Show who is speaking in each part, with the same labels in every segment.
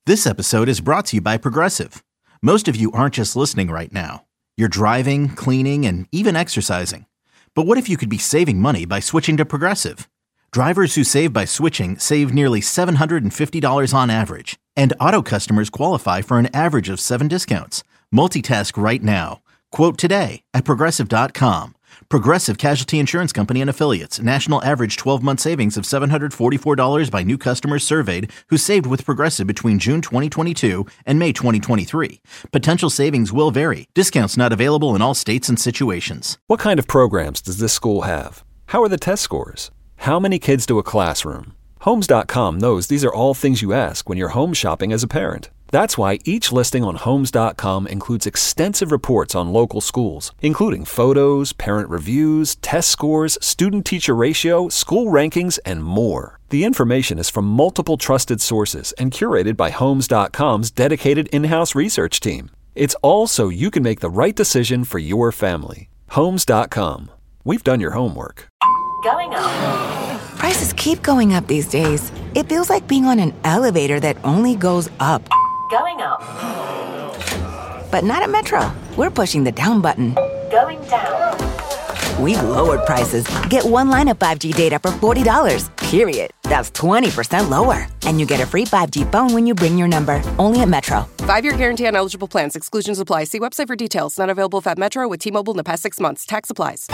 Speaker 1: This episode is brought to you by Progressive. Most of you aren't just listening right now. You're driving, cleaning, and even exercising. But what if you could be saving money by switching to Progressive? Drivers who save by switching save nearly $750 on average. And auto customers qualify for an average of 7 discounts. Multitask right now. Quote today at Progressive.com. Progressive Casualty Insurance Company and Affiliates. National average 12-month savings of $744 by new customers surveyed who saved with Progressive between June 2022 and May 2023. Potential savings will vary. Discounts not available in all states and situations.
Speaker 2: What kind of programs does this school have? How are the test scores? How many kids do a classroom? Homes.com knows these are all things you ask when you're home shopping as a parent. That's why each listing on Homes.com includes extensive reports on local schools, including photos, parent reviews, test scores, student-teacher ratio, school rankings, and more. The information is from multiple trusted sources and curated by Homes.com's dedicated in-house research team. It's all so you can make the right decision for your family. Homes.com. We've done your homework.
Speaker 3: Going up.
Speaker 4: Prices keep going up these days. It feels like being on an elevator that only goes up.
Speaker 3: Going up.
Speaker 4: But not at Metro. We're pushing the down button.
Speaker 3: Going down.
Speaker 4: We've lowered prices. Get one line of 5G data for $40, period. That's 20% lower. And you get a free 5G phone when you bring your number. Only at Metro.
Speaker 5: 5-year guarantee on eligible plans. Exclusions apply. See website for details. Not available at Metro with T-Mobile in the past 6 months. Tax applies.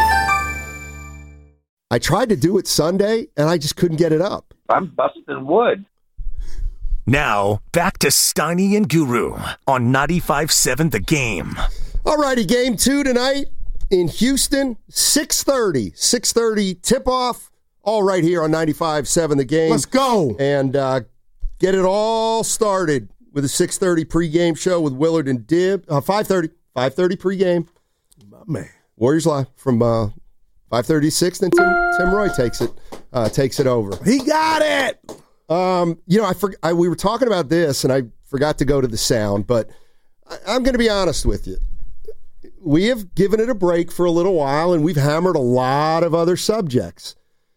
Speaker 6: I tried to do it Sunday, and I just couldn't get it up.
Speaker 7: I'm busting wood.
Speaker 8: Now, back to Steiny and Guru on 95.7 The Game.
Speaker 6: All righty, game 2 tonight in Houston, 6:30. 6:30 tip-off, all right here on 95.7 The Game.
Speaker 9: Let's go.
Speaker 6: And get it all started with a 6:30 pregame show with Willard and Dib. 5:30 pregame.
Speaker 9: My man.
Speaker 6: Warriors Live from 5:30 6, then Tim Roy takes it over.
Speaker 9: He got it.
Speaker 6: We were talking about this, and I forgot to go to the sound, but I'm going to be honest with you. We have given it a break for a little while, and we've hammered a lot of other subjects.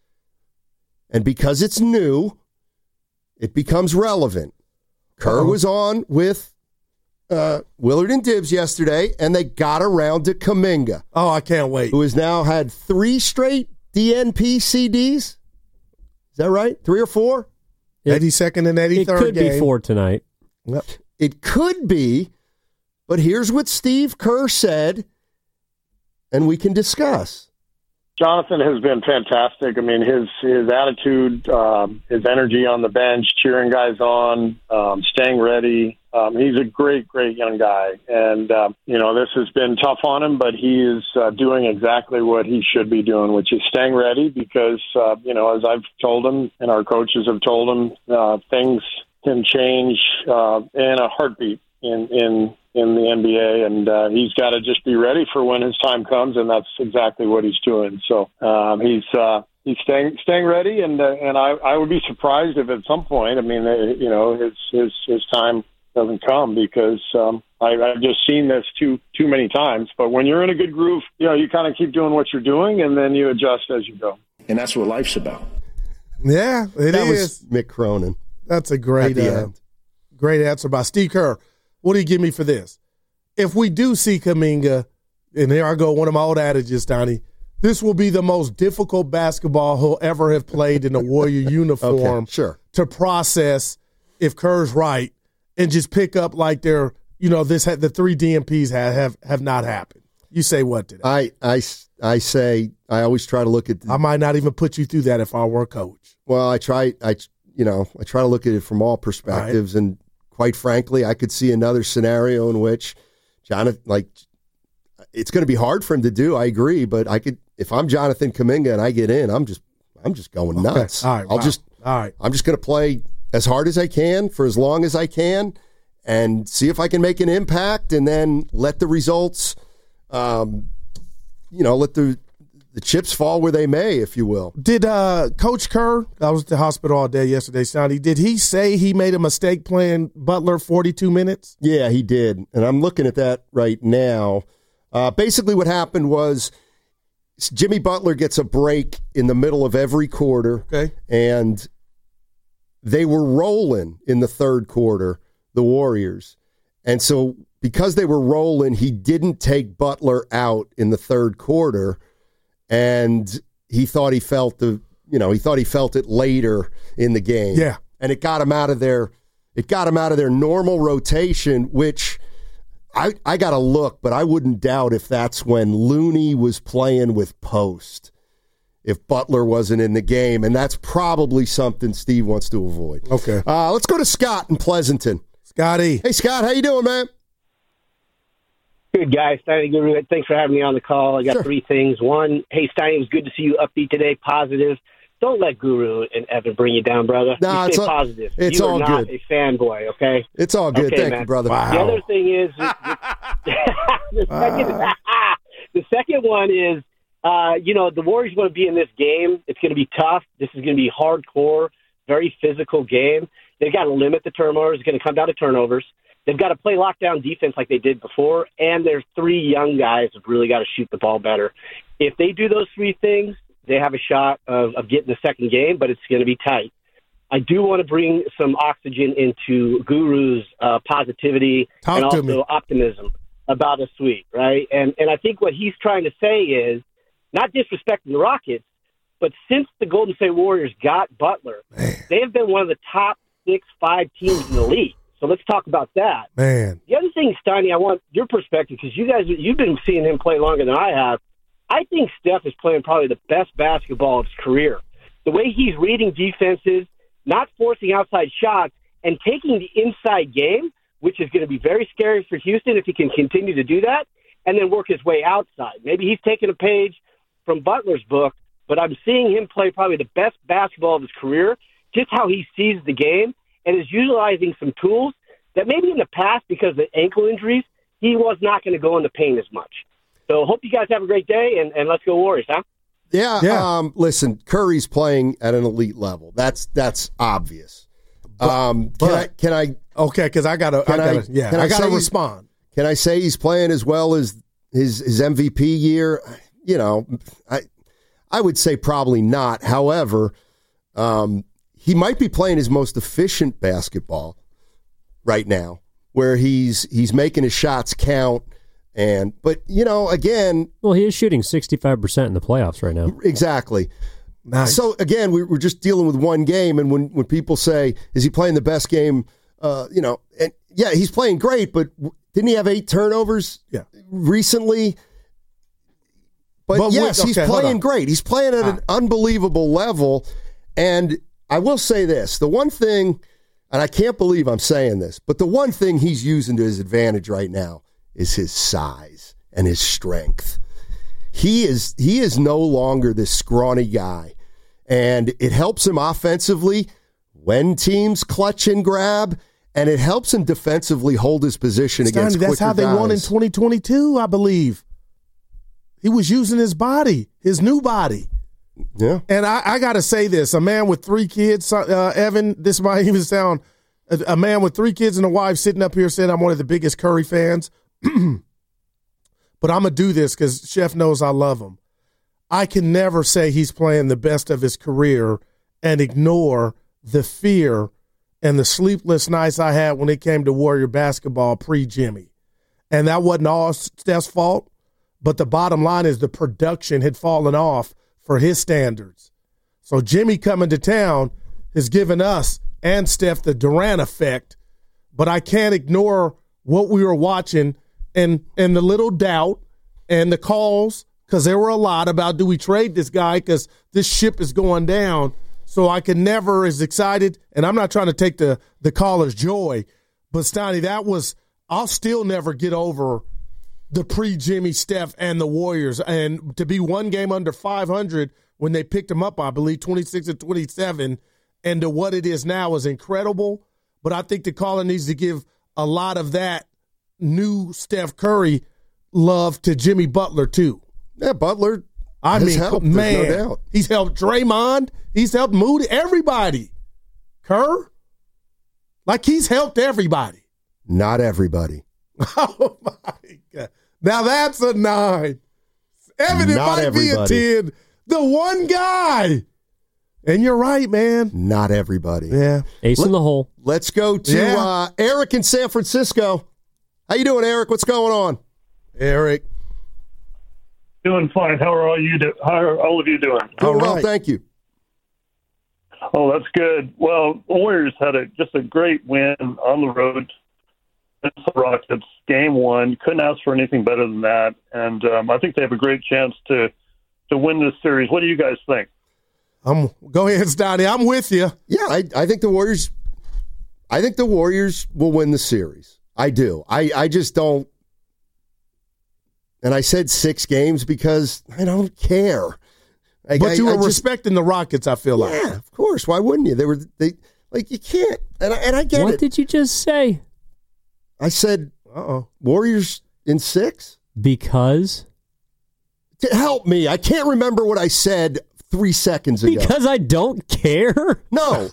Speaker 6: And because it's new, it becomes relevant. Kerr was on with Willard and Dibbs yesterday, and they got around to Kuminga.
Speaker 9: Oh, I can't wait.
Speaker 6: Who has now had 3 straight DNP CDs. Is that right? 3 or 4?
Speaker 9: 82nd and 83rd
Speaker 10: It could
Speaker 9: game.
Speaker 10: be 4 tonight.
Speaker 6: Yep. It could be, but here's what Steve Kerr said, and we can discuss.
Speaker 7: Jonathan has been fantastic. I mean, his attitude, his energy on the bench, cheering guys on, staying ready. He's a great, great young guy. And, this has been tough on him, but he is doing exactly what he should be doing, which is staying ready because, as I've told him and our coaches have told him, things can change in a heartbeat in the NBA, and he's got to just be ready for when his time comes, and that's exactly what he's doing. So he's staying ready, and I would be surprised if at some point, his time doesn't come because I've just seen this too many times. But when you're in a good groove, you kind of keep doing what you're doing, and then you adjust as you go.
Speaker 11: And that's what life's about.
Speaker 9: Yeah,
Speaker 6: that was Mick Cronin.
Speaker 9: That's a great answer by Steve Kerr. What do you give me for this? If we do see Kuminga, and here I go, one of my old adages, Donnie, this will be the most difficult basketball he'll ever have played in a Warrior uniform
Speaker 6: Okay, sure.
Speaker 9: to process if Kerr's right and just pick up like the 3 DMPs have not happened. You say what today?
Speaker 6: I say I always try to look at
Speaker 9: I might not even put you through that if I were a coach.
Speaker 6: Well, I try to look at it from all perspectives, and quite frankly, I could see another scenario in which Jonathan, it's going to be hard for him to do. I agree, but if I'm Jonathan Kuminga and I get in, I'm just going nuts.
Speaker 9: All right,
Speaker 6: I'm just going to play as hard as I can for as long as I can, and see if I can make an impact, and then let the results, let the chips fall where they may, if you will.
Speaker 9: Did Coach Kerr, I was at the hospital all day yesterday, Sonny, did he say he made a mistake playing Butler 42 minutes?
Speaker 6: Yeah, he did. And I'm looking at that right now. Basically what happened was Jimmy Butler gets a break in the middle of every quarter.
Speaker 9: Okay.
Speaker 6: And they were rolling in the third quarter. the Warriors. And so because they were rolling, he didn't take Butler out in the third quarter, and he thought he felt it later in the game.
Speaker 9: Yeah.
Speaker 6: And it got him out of their normal rotation, which I got to look, but I wouldn't doubt if that's when Looney was playing with post, if Butler wasn't in the game. And that's probably something Steve wants to avoid.
Speaker 9: Okay.
Speaker 6: Let's go to Scott in Pleasanton.
Speaker 9: Scotty.
Speaker 6: Hey, Scott, how you doing, man?
Speaker 10: Good, guys. Steiny Guru, thanks for having me on the call. I got three things. One, hey, Steiny, it was good to see you upbeat today, positive. Don't let Guru and Evan bring you down, brother.
Speaker 6: Nah,
Speaker 10: stay positive.
Speaker 6: It's
Speaker 10: you
Speaker 6: all
Speaker 10: are not
Speaker 6: good.
Speaker 10: a fanboy, okay?
Speaker 6: It's all good.
Speaker 10: Okay,
Speaker 6: Thank
Speaker 10: man.
Speaker 6: you, brother.
Speaker 9: Wow.
Speaker 10: The other thing is, the second one is, the Warriors want to be in this game. It's going to be tough. This is going to be hardcore, very physical game. They've got to limit the turnovers. It's going to come down to turnovers. They've got to play lockdown defense like they did before, and there's three young guys who've really got to shoot the ball better. If they do those three things, they have a shot of getting the second game, but it's going to be tight. I do want to bring some oxygen into Guru's positivity and also optimism about a sweep, right? And I think what he's trying to say is not disrespecting the Rockets, but since the Golden State Warriors got Butler, they have been one of the top 6-5 teams in the league. So let's talk about that.
Speaker 9: Man.
Speaker 10: The other thing, Steiny, I want your perspective because you've been seeing him play longer than I have. I think Steph is playing probably the best basketball of his career. The way he's reading defenses, not forcing outside shots, and taking the inside game, which is going to be very scary for Houston if he can continue to do that, and then work his way outside. Maybe he's taking a page from Butler's book, but I'm seeing him play probably the best basketball of his career, just how he sees the game, and is utilizing some tools that maybe in the past, because of the ankle injuries, he was not going to go in the paint as much. So hope you guys have a great day, and let's go Warriors, huh?
Speaker 6: Yeah. Listen, Curry's playing at an elite level. That's obvious. Can I?
Speaker 9: Okay, because I gotta respond.
Speaker 6: Can I say he's playing as well as his MVP year? I would say probably not. However, he might be playing his most efficient basketball right now, where he's making his shots count. But again,
Speaker 11: well, he is shooting 65% in the playoffs right now.
Speaker 6: Exactly.
Speaker 9: Nice.
Speaker 6: So again, we're just dealing with one game, and when people say, "Is he playing the best game?" And yeah, he's playing great, but didn't he have 8 turnovers recently? But yes, he's playing great. He's playing at an unbelievable level. And I will say this: the one thing, and I can't believe I'm saying this, but the one thing he's using to his advantage right now is his size and his strength. He is no longer this scrawny guy, and it helps him offensively when teams clutch and grab, and it helps him defensively hold his position against quicker guys.
Speaker 9: That's how they won in 2022, I believe. He was using his body, his new body.
Speaker 6: Yeah.
Speaker 9: And I got to say this, a man with 3 kids, Evan, this might even sound, a man with 3 kids and a wife sitting up here saying I'm one of the biggest Curry fans. But I'm going to do this because Chef knows I love him. I can never say he's playing the best of his career and ignore the fear and the sleepless nights I had when it came to Warrior basketball pre-Jimmy. And that wasn't all Steph's fault, but the bottom line is the production had fallen off for his standards. So Jimmy coming to town has given us and Steph the Durant effect, but I can't ignore what we were watching and the little doubt and the calls, because there were a lot about, do we trade this guy because this ship is going down? So I can never as excited, and I'm not trying to take the caller's joy, but Steiny, I'll still never get over the pre-Jimmy, Steph, and the Warriors. And to be one game under 500 when they picked him up, I believe, 26-27, and to what it is now is incredible. But I think the caller needs to give a lot of that new Steph Curry love to Jimmy Butler, too.
Speaker 6: Yeah, Butler
Speaker 9: helped, man,
Speaker 6: no doubt.
Speaker 9: He's helped Draymond. He's helped Moody, everybody. Kerr, like he's helped everybody.
Speaker 6: Not everybody.
Speaker 9: Oh, my God. Now that's a 9. Evan, it might be a 10. The one guy. And you're right, man.
Speaker 6: Not everybody.
Speaker 9: Yeah.
Speaker 11: Ace in the hole.
Speaker 6: Let's go to Eric in San Francisco. How you doing, Eric? What's going on?
Speaker 9: Eric.
Speaker 12: Doing fine. How are all of you doing?
Speaker 6: Doing well, thank you.
Speaker 12: Oh, that's good. Well, the Warriors had just a great win on the road against the Rockets. Game 1. Couldn't ask for anything better than that. And I think they have a great chance to win this series. What do you guys think?
Speaker 9: Go ahead, Stoney. I'm with you.
Speaker 6: Yeah, I think the Warriors. I think the Warriors will win the series. I do. I just don't. And I said 6 games because I don't care.
Speaker 9: But you were respecting the Rockets, I feel like.
Speaker 6: Yeah, of course. Why wouldn't you? They you can't. And I get it.
Speaker 11: What did you just say?
Speaker 6: I said, Warriors in 6?
Speaker 11: Because?
Speaker 6: Help me. I can't remember what I said 3 seconds ago.
Speaker 11: Because I don't care?
Speaker 6: No.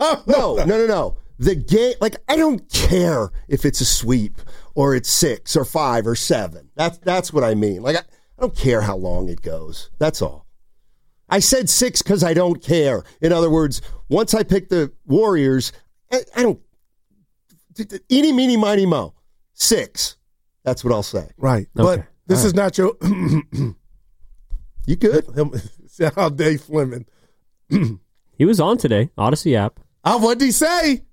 Speaker 6: The game, I don't care if it's a sweep or it's 6 or 5 or 7. That's what I mean. I don't care how long it goes. That's all. I said 6 because I don't care. In other words, once I pick the Warriors, I don't. Eeny, meeny, miny, mo. 6. That's what I'll say.
Speaker 9: Right. Okay. But this is not your.
Speaker 6: You good?
Speaker 9: Shout out Dave Fleming.
Speaker 11: He was on today, Odyssey app.
Speaker 9: What did he say?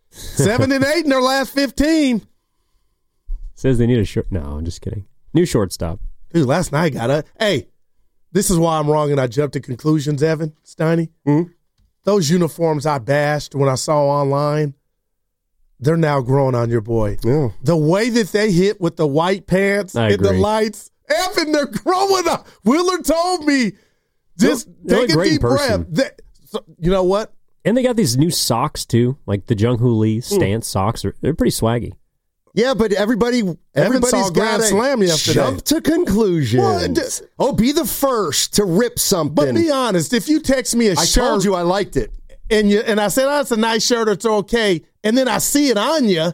Speaker 9: 7 and 8 in their last 15.
Speaker 11: Says they need a short. No, I'm just kidding. New shortstop.
Speaker 9: Dude, last night Hey, this is why I'm wrong and I jumped to conclusions, Evan Steiny.
Speaker 6: Mm-hmm.
Speaker 9: Those uniforms I bashed when I saw online, they're now growing on your boy.
Speaker 6: Yeah.
Speaker 9: The way that they hit with the white pants and the lights, Evan, they're growing up. Willard told me, just take a deep breath. You know what?
Speaker 11: And they got these new socks, too, like the Jung-Hoo Lee stance socks. They're pretty swaggy.
Speaker 6: Yeah, but everybody's got to jump to conclusions. Be the first to rip something.
Speaker 9: But be honest, if you text me a shirt.
Speaker 6: I told you I liked it.
Speaker 9: And I said, it's a nice shirt, it's okay. And then I see it on you.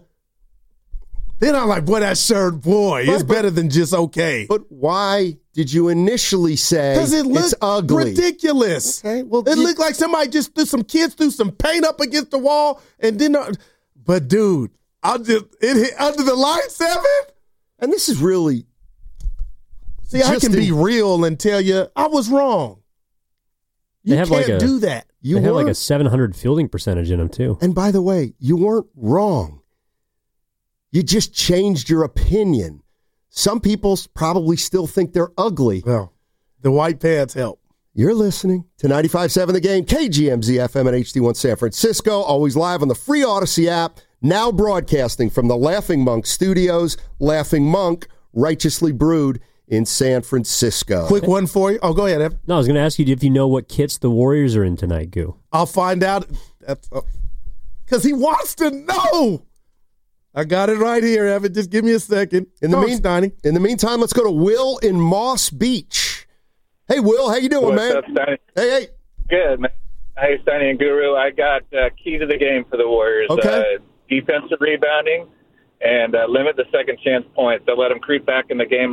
Speaker 9: Then I'm like, boy, that shirt, it's better than just okay.
Speaker 6: But why did you initially say it's ugly?
Speaker 9: Ridiculous.
Speaker 6: Okay, well,
Speaker 9: it looked like somebody just some kids threw some paint up against the wall and then. But dude, it hit under the lights, Evan.
Speaker 6: And this is really.
Speaker 9: See, I can be real and tell you I was wrong. You can't do that.
Speaker 11: They have like a 700 fielding percentage in them too.
Speaker 6: And by the way, you weren't wrong. You just changed your opinion. Some people probably still think they're ugly.
Speaker 9: Well, the white pants help.
Speaker 6: You're listening to 95.7 The Game, KGMZ FM and HD1 San Francisco, always live on the free Odyssey app, now broadcasting from the Laughing Monk Studios. Laughing Monk, righteously brewed in San Francisco.
Speaker 9: Quick one for you. Oh, go ahead, Evan.
Speaker 11: No, I was going to ask you if you know what kits the Warriors are in tonight, Goo.
Speaker 9: I'll find out. Because he wants to know. I got it right here, Evan. Just give me a second.
Speaker 6: In the meantime, let's go to Will in Moss Beach. Hey, Will, how you doing, man?
Speaker 13: What's up, Steiny?
Speaker 6: Hey.
Speaker 13: Good, man. Hey, Steiny and Guru. I got key to the game for the Warriors.
Speaker 6: Okay.
Speaker 13: Defensive rebounding and limit the second chance points. They let them creep back in the game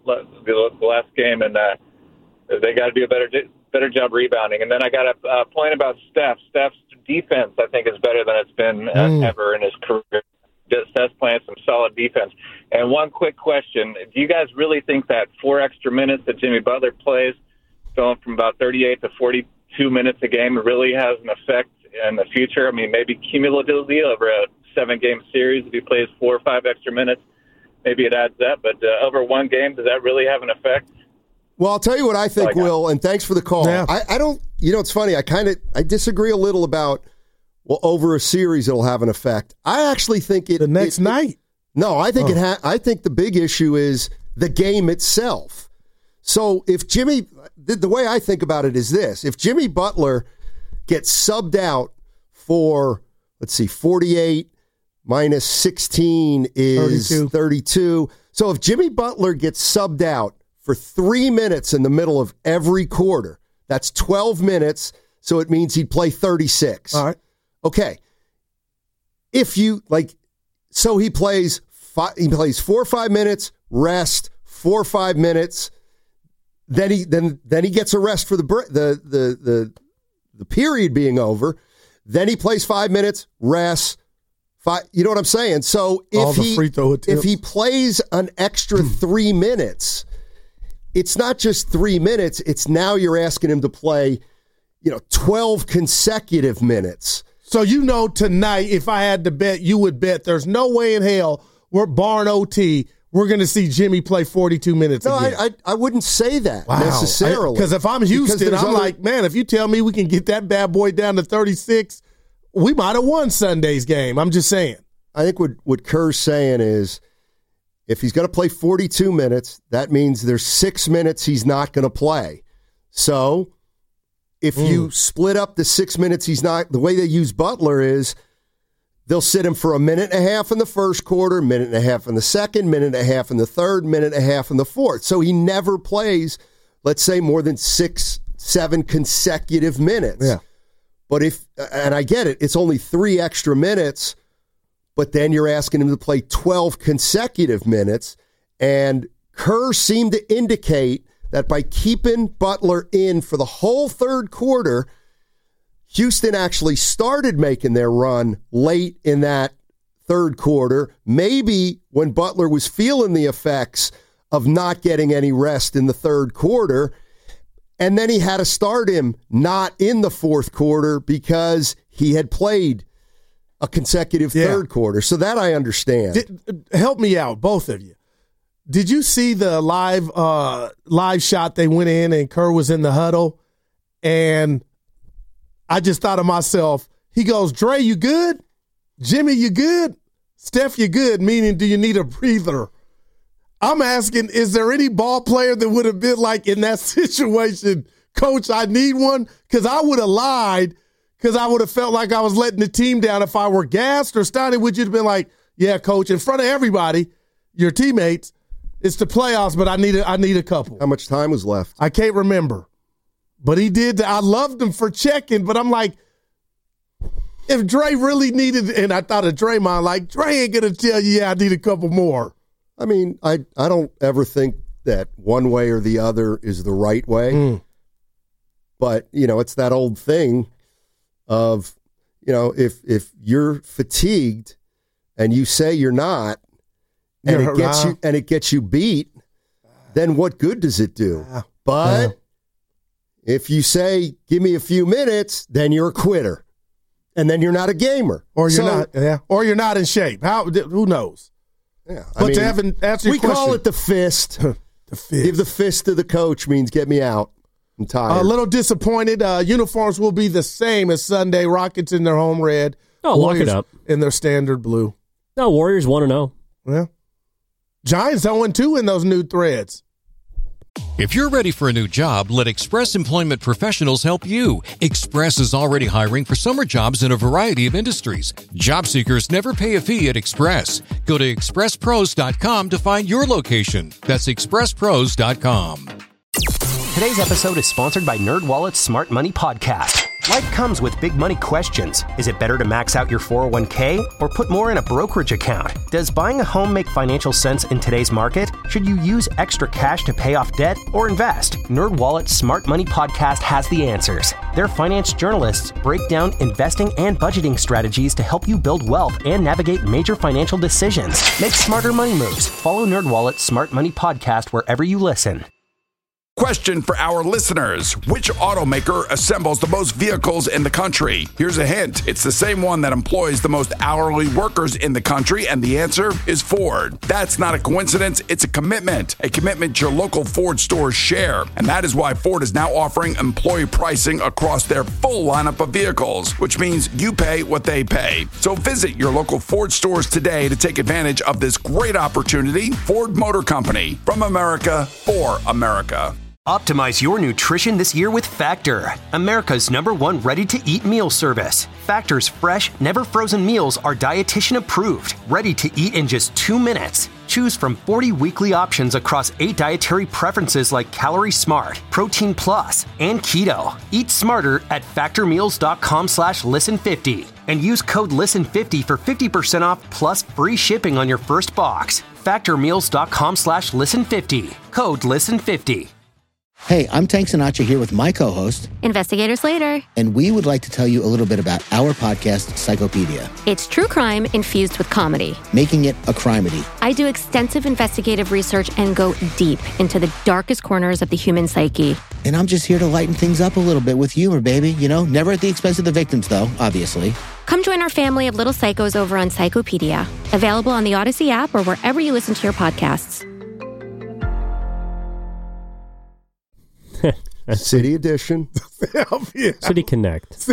Speaker 13: the last game, and they got to do a better job rebounding. And then I got a point about Steph. Steph's defense, I think, is better than it's been ever in his career. Steph's playing some solid defense. And one quick question. Do you guys really think that 4 extra minutes that Jimmy Butler plays, going from about 38 to 42 minutes a game, really has an effect in the future? I mean, maybe cumulatively over a 7-game series, if he plays 4 or 5 extra minutes, maybe it adds up. But over one game, does that really have an effect?
Speaker 6: Well, I'll tell you what I think, Will, and thanks for the call.
Speaker 9: Yeah.
Speaker 6: I don't, it's funny. I disagree a little about, over a series it'll have an effect. I actually think
Speaker 9: the next night.
Speaker 6: No, I think I think the big issue is the game itself. So if the way I think about it is this: if Jimmy Butler gets subbed out for, 48 minus 16 is 32. So if Jimmy Butler gets subbed out for 3 minutes in the middle of every quarter, that's 12 minutes. So it means he'd play 36.
Speaker 9: All right.
Speaker 6: Okay. If you so he plays 4 or 5 minutes, rest 4 or 5 minutes, then he gets a rest for the the period being over. Then he plays 5 minutes, rests. You know what I'm saying? So if he plays an extra 3 minutes, it's not just 3 minutes. It's now you're asking him to play, 12 consecutive minutes.
Speaker 9: So tonight, if I had to bet, you would bet there's no way in hell we're barring OT. We're going to see Jimmy play 42 minutes again.
Speaker 6: I wouldn't say that necessarily.
Speaker 9: Because if I'm Houston, I'm like, man, if you tell me we can get that bad boy down to 36, we might have won Sunday's game. I'm just saying.
Speaker 6: I think what Kerr's saying is if he's going to play 42 minutes, that means there's 6 minutes he's not going to play. So if you split up the 6 minutes he's not, the way they use Butler is they'll sit him for a minute and a half in the first quarter, minute and a half in the second, minute and a half in the third, minute and a half in the fourth. So he never plays, let's say, more than 6-7 consecutive minutes.
Speaker 9: Yeah.
Speaker 6: But and I get it, it's only 3 extra minutes, but then you're asking him to play 12 consecutive minutes. And Kerr seemed to indicate that by keeping Butler in for the whole third quarter, Houston actually started making their run late in that third quarter, maybe when Butler was feeling the effects of not getting any rest in the third quarter. And then he had to start him not in the fourth quarter because he had played a consecutive third quarter. So that I understand.
Speaker 9: Help me out, both of you. Did you see the live shot they went in and Kerr was in the huddle? And I just thought of myself, he goes, Dre, you good? Jimmy, you good? Steph, you good? Meaning, do you need a breather? I'm asking, is there any ball player that would have been like in that situation, Coach, I need one? Because I would have lied because I would have felt like I was letting the team down if I were gassed. Or Steiny, would you have been like, yeah, Coach, in front of everybody, your teammates, it's the playoffs, but I need a couple.
Speaker 6: How much time was left?
Speaker 9: I can't remember. But he did. I loved him for checking, but I'm like, if Dre really needed, and I thought of Draymond, like, Dre ain't going to tell you, yeah, I need a couple more.
Speaker 6: I mean, I don't ever think that one way or the other is the right way. But, it's that old thing of, if you're fatigued and you say you're not, and it gets you beat, then what good does it do? But if you say, give me a few minutes, then you're a quitter. And then you're not a gamer.
Speaker 9: Or you're not in shape. Who knows?
Speaker 6: Yeah.
Speaker 9: But to answer your question.
Speaker 6: We call it the fist.
Speaker 9: The fist.
Speaker 6: Give the fist to the coach means get me out. I'm tired.
Speaker 9: A little disappointed. Uniforms will be the same as Sunday. Rockets in their home red.
Speaker 11: Oh, lock it up.
Speaker 9: In their standard blue.
Speaker 11: No, Warriors 1-0.
Speaker 9: Yeah. Giants 0-2 in those new threads.
Speaker 14: If you're ready for a new job, let Express Employment Professionals help you. Express is already hiring for summer jobs in a variety of industries. Job seekers never pay a fee at Express. Go to expresspros.com to find your location. That's expresspros.com.
Speaker 15: Today's episode is sponsored by NerdWallet's Smart Money Podcast. Life comes with big money questions. Is it better to max out your 401k or put more in a brokerage account? Does buying a home make financial sense in today's market? Should you use extra cash to pay off debt or invest? NerdWallet's Smart Money Podcast has the answers. Their finance journalists break down investing and budgeting strategies to help you build wealth and navigate major financial decisions. Make smarter money moves. Follow NerdWallet's Smart Money Podcast wherever you listen.
Speaker 16: Question for our listeners. Which automaker assembles the most vehicles in the country? Here's a hint. It's the same one that employs the most hourly workers in the country, and the answer is Ford. That's not a coincidence. It's a commitment your local Ford stores share. And that is why Ford is now offering employee pricing across their full lineup of vehicles, which means you pay what they pay. So visit your local Ford stores today to take advantage of this great opportunity. Ford Motor Company, from America for America.
Speaker 15: Optimize your nutrition this year with Factor, America's #1 ready-to-eat meal service. Factor's fresh, never-frozen meals are dietitian approved, ready to eat in just 2 minutes. Choose from 40 weekly options across 8 dietary preferences like Calorie Smart, Protein Plus, and Keto. Eat smarter at factormeals.com/listen50 and use code LISTEN50 for 50% off plus free shipping on your first box. Factormeals.com/listen50. Code LISTEN50.
Speaker 17: Hey, I'm Tank Sinatra here with my co-host,
Speaker 18: Investigator Slater.
Speaker 17: And we would like to tell you a little bit about our podcast, Psychopedia.
Speaker 18: It's true crime infused with comedy.
Speaker 17: Making it a crimedy.
Speaker 18: I do extensive investigative research and go deep into the darkest corners of the human psyche.
Speaker 17: And I'm just here to lighten things up a little bit with humor, baby. You know, never at the expense of the victims, though, obviously.
Speaker 18: Come join our family of little psychos over on Psychopedia. Available on the Odyssey app or wherever you listen to your podcasts.
Speaker 6: City Edition.
Speaker 11: City Connect.
Speaker 9: Same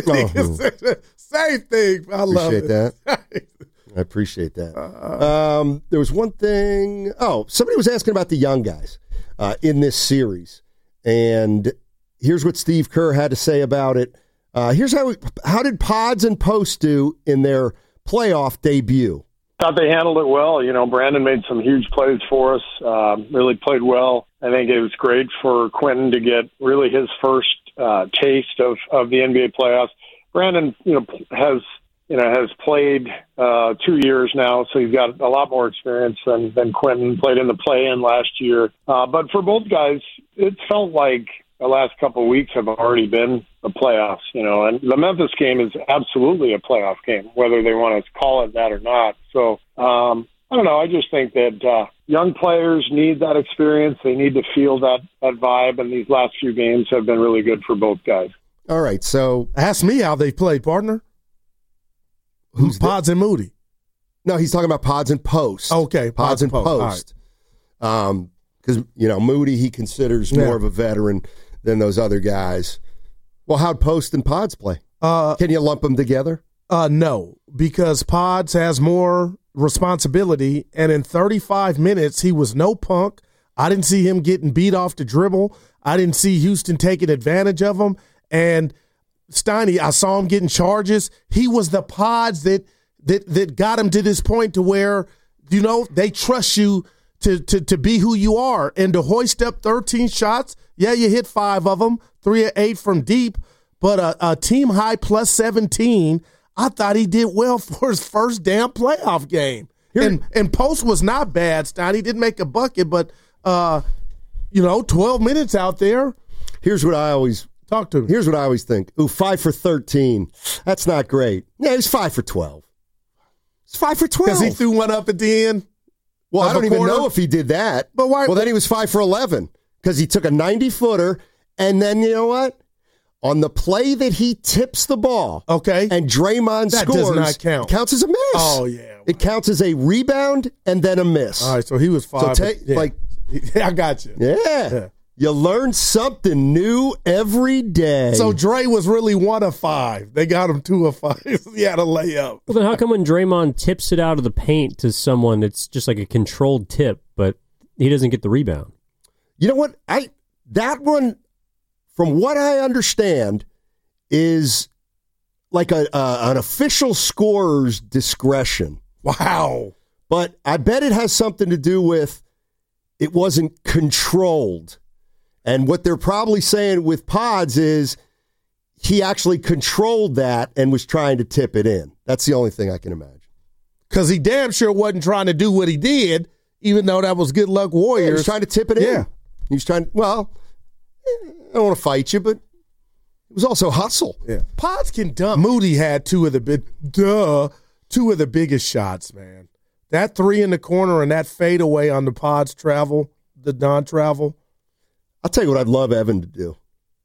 Speaker 9: thing. I love
Speaker 6: Appreciate
Speaker 9: it.
Speaker 6: that. I appreciate that. There was one thing. Oh, somebody was asking about the young guys in this series. And here's what Steve Kerr had to say about it. Here's how did Pods and Post do in their playoff debut?
Speaker 7: Thought they handled it well. You know, Brandon made some huge plays for us, really played well. I think it was great for Quentin to get really his first taste of the NBA playoffs. Brandon, has played 2 years now, so he's got a lot more experience than Quentin. Played in the play-in last year. But for both guys, it felt like the last couple of weeks have already been the playoffs, and the Memphis game is absolutely a playoff game, whether they want to call it that or not. So, I don't know. I just think that young players need that experience. They need to feel that vibe, and these last few games have been really good for both guys.
Speaker 6: All right, so
Speaker 9: ask me how they played, partner. Who's Pods and Moody?
Speaker 6: No, he's talking about Pods and Post.
Speaker 9: Okay,
Speaker 6: Pods and Post. Because, Moody he considers more of a veteran than those other guys. Well, how'd Post and Pods play? Can you lump them together?
Speaker 9: No, because Pods has more responsibility, and in 35 minutes, he was no punk. I didn't see him getting beat off the dribble. I didn't see Houston taking advantage of him. And Steiny, I saw him getting charges. He was the Pods that got him to this point to where, they trust you to be who you are and to hoist up 13 shots. Yeah, you hit 5 of them, 3 of 8 from deep, but a team high plus 17. I thought he did well for his first damn playoff game. And Post was not bad, Stein. He didn't make a bucket, but 12 minutes out there.
Speaker 6: Here's what I always
Speaker 9: talk to me.
Speaker 6: Here's what I always think. 5 for 13. That's not great. Yeah, he's 5 for 12. It's 5 for 12.
Speaker 9: Because he threw one up at the end.
Speaker 6: Well, I don't even know if he did that.
Speaker 9: But why?
Speaker 6: Well, then he was 5 for 11 because he took a 90-footer, and then you know what? On the play that he tips the ball,
Speaker 9: okay,
Speaker 6: and Draymond
Speaker 9: that
Speaker 6: scores,
Speaker 9: does not count.
Speaker 6: It counts as a miss.
Speaker 9: Oh yeah,
Speaker 6: it counts as a rebound and then a miss.
Speaker 9: All right, so he was 5.
Speaker 6: So
Speaker 9: I got you.
Speaker 6: Yeah. You learn something new every day.
Speaker 9: So Dre was really 1 of 5. They got him 2 of 5. He had a layup.
Speaker 11: Well, then how come when Draymond tips it out of the paint to someone, it's just like a controlled tip, but he doesn't get the rebound?
Speaker 6: You know what? That one, from what I understand, is like an official scorer's discretion.
Speaker 9: Wow.
Speaker 6: But I bet it has something to do with it wasn't controlled. And what they're probably saying with Pods is he actually controlled that and was trying to tip it in. That's the only thing I can imagine.
Speaker 9: Because he damn sure wasn't trying to do what he did, even though that was good luck Warriors.
Speaker 6: Yeah, he was trying to tip it in. He was trying, I don't want to fight you, but it was also hustle.
Speaker 9: Yeah. Pods can dunk. Moody had two of the biggest shots, man. That 3 in the corner and that fadeaway on the Pods travel, the non-travel.
Speaker 6: I'll tell you what I'd love Evan to do.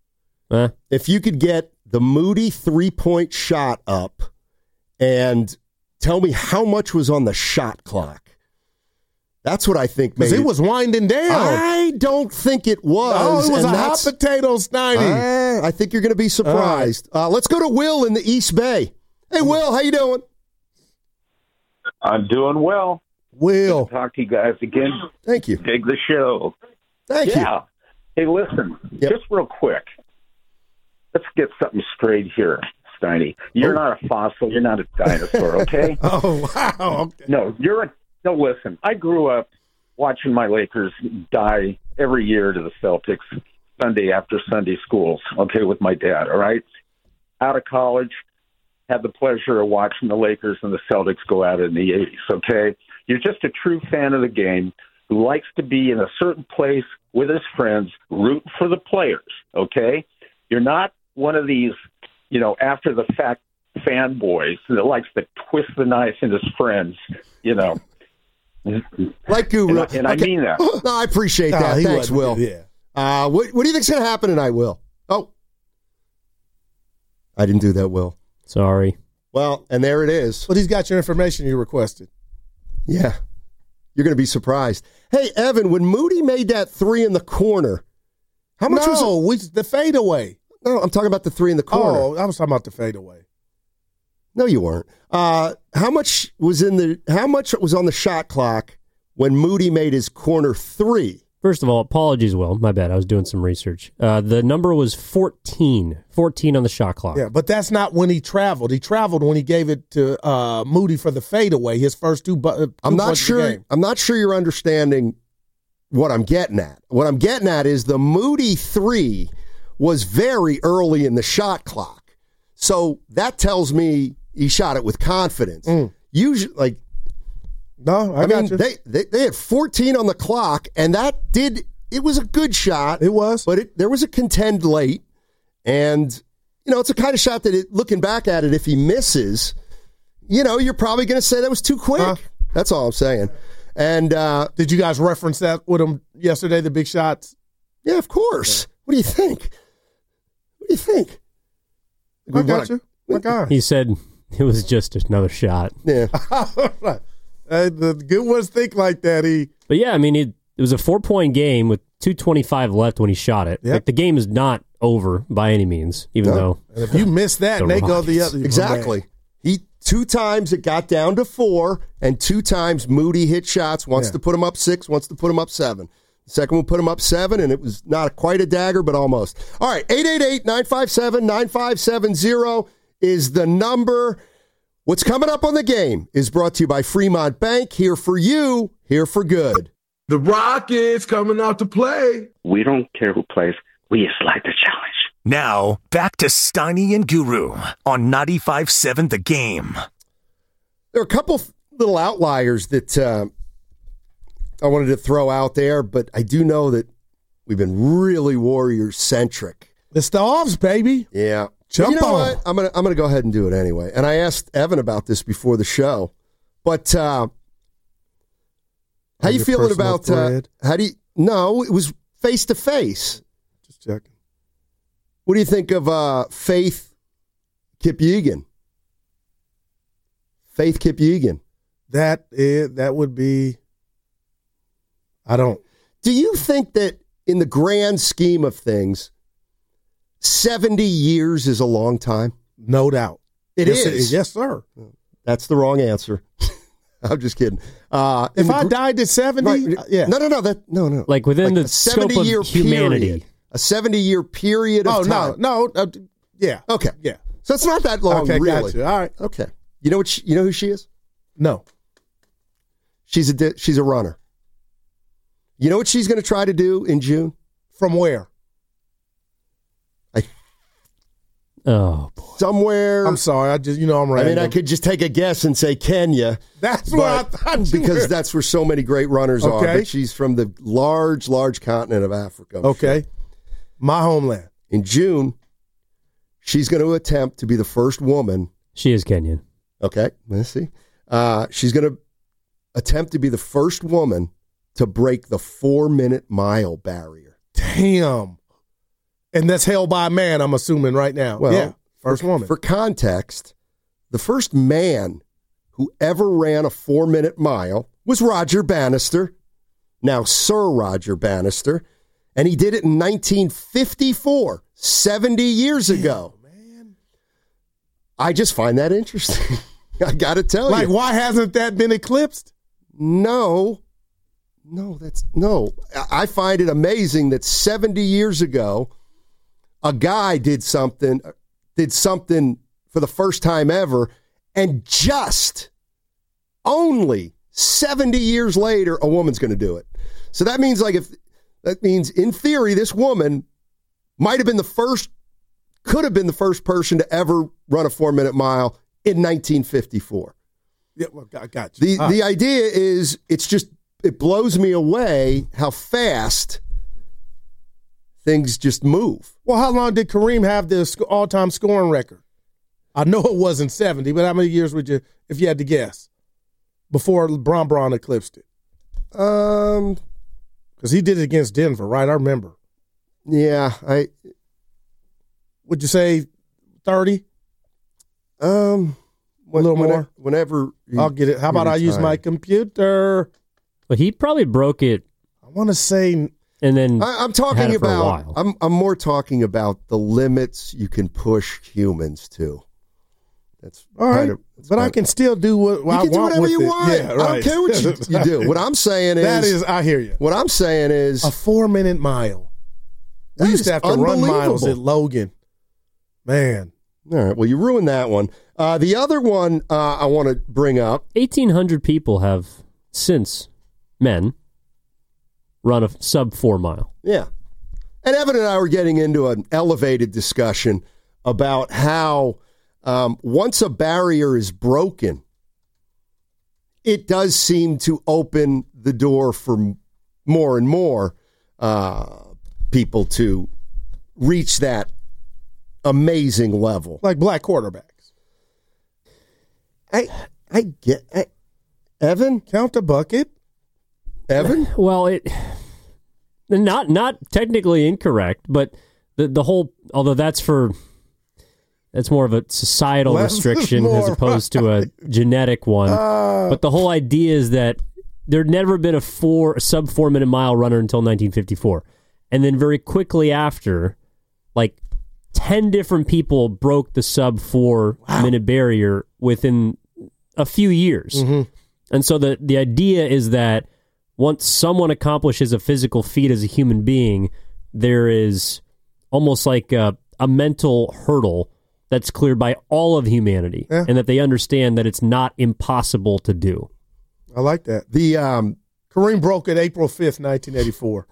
Speaker 6: If you could get the Moody 3-point shot up and tell me how much was on the shot clock. That's what I think.
Speaker 9: Because it was winding down.
Speaker 6: I don't think it was.
Speaker 9: Oh, it was a hot potato, Steiny.
Speaker 6: I think you're going to be surprised. Right. Let's go to Will in the East Bay. Hey, Will, how you doing?
Speaker 19: I'm doing well.
Speaker 9: Will.
Speaker 19: Good to talk to you guys again.
Speaker 6: Thank you.
Speaker 19: Dig the show.
Speaker 6: Thank you.
Speaker 19: Hey, listen, just real quick. Let's get something straight here, Steiny. You're not a fossil. You're not a dinosaur, okay?
Speaker 9: Oh, wow. Okay.
Speaker 19: No, No, listen, I grew up watching my Lakers die every year to the Celtics Sunday after Sunday schools, okay, with my dad, all right? Out of college, had the pleasure of watching the Lakers and the Celtics go out in the 80s, okay? You're just a true fan of the game, who likes to be in a certain place with his friends, rooting for the players, okay? You're not one of these, after the fact fanboys that likes to twist the knife in his friends,
Speaker 6: Like Guru.
Speaker 19: And I mean that.
Speaker 6: No, I appreciate that. Thanks, Will.
Speaker 9: Yeah.
Speaker 6: What do you think's going to happen tonight, Will? Oh. I didn't do that, Will.
Speaker 11: Sorry.
Speaker 6: Well, and there it is.
Speaker 9: But he's got your information you requested.
Speaker 6: Yeah. You're going to be surprised. Hey, Evan, when Moody made that three in the corner, how much was it?
Speaker 9: The fadeaway.
Speaker 6: No, I'm talking about the three in the corner.
Speaker 9: Oh, I was talking about the fadeaway.
Speaker 6: No, you weren't. How much was on the shot clock when Moody made his corner three?
Speaker 11: First of all, apologies, Will. My bad. I was doing some research. The number was 14. 14 on the shot clock.
Speaker 9: Yeah, but that's not when he traveled. He traveled when he gave it to Moody for the fadeaway, his first two
Speaker 6: I'm not sure. I'm not sure you're understanding what I'm getting at. What I'm getting at is the Moody three was very early in the shot clock. So that tells me he shot it with confidence. Usually,
Speaker 9: no, I got
Speaker 6: mean,
Speaker 9: you.
Speaker 6: They had 14 on the clock, and it was a good shot.
Speaker 9: It was.
Speaker 6: But there was a contend late, and, it's a kind of shot that, looking back at it, if he misses, you're probably going to say that was too quick. That's all I'm saying. And
Speaker 9: did you guys reference that with him yesterday, the big shots?
Speaker 6: Yeah, of course. Yeah. What do you think?
Speaker 9: I got you. My God.
Speaker 11: He said it was just another shot.
Speaker 6: Yeah.
Speaker 9: The good ones think like that.
Speaker 11: But yeah, I mean, it was a 4-point game with 2:25 left when he shot it.
Speaker 9: Yep.
Speaker 11: Like, the game is not over by any means, even though.
Speaker 9: And if you miss that, and they go the other.
Speaker 6: Exactly. He 2 times it got down to 4, and 2 times Moody hit shots. Once to put him up 6, once to put him up 7. The second one put him up 7, and it was not quite a dagger, but almost. All right, 888-957-9570 is the number. What's coming up on the game is brought to you by Fremont Bank. Here for you, here for good.
Speaker 20: The Rockets coming out to play.
Speaker 19: We don't care who plays. We just like the challenge.
Speaker 8: Now, back to Steiny and Guru on 95.7 The Game.
Speaker 6: There are a couple little outliers that I wanted to throw out there, but I do know that we've been really Warriors-centric.
Speaker 9: It's the offs, baby.
Speaker 6: Yeah.
Speaker 9: Jump
Speaker 6: you know
Speaker 9: on.
Speaker 6: What? I'm gonna go ahead and do it anyway. And I asked Evan about this before the show, but how you feeling about No, it was face to face.
Speaker 9: Just checking.
Speaker 6: What do you think of Faith Kipyegon? Faith Kipyegon.
Speaker 9: That would be. I don't.
Speaker 6: Do you think that in the grand scheme of things, 70 years is a long time?
Speaker 9: No doubt.
Speaker 6: It is.
Speaker 9: Yes, sir.
Speaker 6: That's the wrong answer. I'm just kidding.
Speaker 9: If I died at 70,
Speaker 6: right,
Speaker 9: yeah.
Speaker 6: No.
Speaker 11: Like within the scope of humanity.
Speaker 6: Period, a 70-year period of time.
Speaker 9: Yeah.
Speaker 6: Okay.
Speaker 9: Yeah.
Speaker 6: So it's not that long,
Speaker 9: okay,
Speaker 6: really.
Speaker 9: Got you. All right.
Speaker 6: Okay. You know who she is?
Speaker 9: No.
Speaker 6: She's a runner. You know what she's going to try to do in June?
Speaker 9: From where?
Speaker 11: Oh, boy.
Speaker 6: Somewhere.
Speaker 9: I'm sorry. I'm random.
Speaker 6: I mean, I could just take a guess and say Kenya.
Speaker 9: That's where I thought you
Speaker 6: because
Speaker 9: were.
Speaker 6: That's where so many great runners are. But she's from the large continent of Africa.
Speaker 9: Okay. Sure. My homeland.
Speaker 6: In June, she's going to attempt to be the first woman.
Speaker 11: She is Kenyan.
Speaker 6: Okay. Let's see. She's going to attempt to be the first woman to break the 4-minute mile barrier.
Speaker 9: Damn. And that's held by a man, I'm assuming, right now.
Speaker 6: Well,
Speaker 9: yeah, first woman.
Speaker 6: For context, the first man who ever ran a 4-minute mile was Roger Bannister, now Sir Roger Bannister, and he did it in 1954, 70 years ago. Man. I just find that interesting. I got to tell you.
Speaker 9: Like, why hasn't that been eclipsed?
Speaker 6: No. I find it amazing that 70 years ago, a guy did something for the first time ever, and just only 70 years later, a woman's going to do it. So that means in theory, this woman might have been could have been the first person to ever run a 4-minute mile in 1954.
Speaker 9: Yeah, well, I got you.
Speaker 6: The idea is it's just it blows me away how fast things just move.
Speaker 9: Well, how long did Kareem have the all-time scoring record? I know it wasn't 70, but how many years would you, if you had to guess, before Braun eclipsed it? Because he did it against Denver, right? I remember.
Speaker 6: Yeah,
Speaker 9: would you say 30?
Speaker 6: A little more. Whenever
Speaker 9: I'll get it. How about I use my computer?
Speaker 11: Well, he probably broke it.
Speaker 9: I want to say,
Speaker 11: and then
Speaker 6: I'm talking about. I'm more talking about the limits you can push humans to. That's
Speaker 9: all right. But I can still do what I want.
Speaker 6: You can do whatever
Speaker 9: with
Speaker 6: you
Speaker 9: it.
Speaker 6: want.
Speaker 9: Yeah, right.
Speaker 6: I don't care what you do. What I'm saying is
Speaker 9: that is. I hear you.
Speaker 6: What I'm saying is
Speaker 9: a 4-minute mile. We used to have to run miles at Logan. Man.
Speaker 6: All right. Well, you ruined that one. The other one I want to bring up.
Speaker 11: 1,800 people have since men run a sub 4 mile.
Speaker 6: Yeah. And Evan and I were getting into an elevated discussion about how once a barrier is broken, it does seem to open the door for more and more people to reach that amazing level.
Speaker 9: Like black quarterbacks.
Speaker 6: I get Evan?
Speaker 9: Count the bucket.
Speaker 6: Evan?
Speaker 11: Well, it not technically incorrect, but the whole, although that's more of a societal restriction as opposed to a genetic one. But the whole idea is that there'd never been a sub 4 minute mile runner until 1954. And then very quickly after, like 10 different people broke the sub 4 minute barrier within a few years.
Speaker 9: Mm-hmm.
Speaker 11: And so the idea is that once someone accomplishes a physical feat as a human being, there is almost like a mental hurdle that's cleared by all of humanity, and that they understand that it's not impossible to do.
Speaker 9: I like that. The Kareem broke it April 5th, 1984.